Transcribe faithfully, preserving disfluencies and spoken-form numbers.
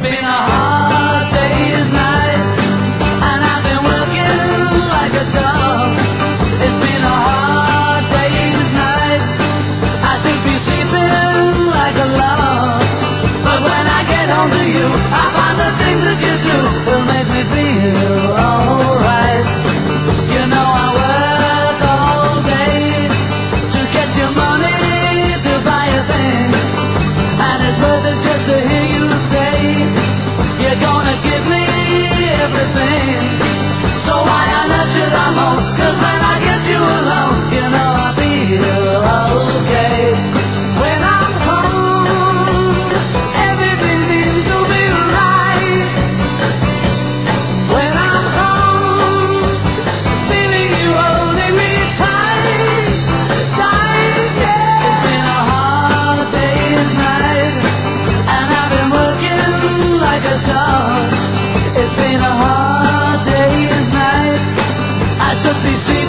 been a hard day's night, and I've been working like a dog. It's been a hard day's night. I should be sleeping like a log, but when I get home to you, I find the things that you do will make me feel alright. You know I work all day to get your money to buy a thing, and it's worth it just to hear you say you're gonna give me everything. So why on earth should I moan? 'Cause when I get you alone, you know I feel okay. When I'm home, everything seems to be right. When I'm home, feeling you holding me tight, tight, yeah. It's been a hard day's night, and I've been working like a dog. It's been a hard day's night. I should be seeing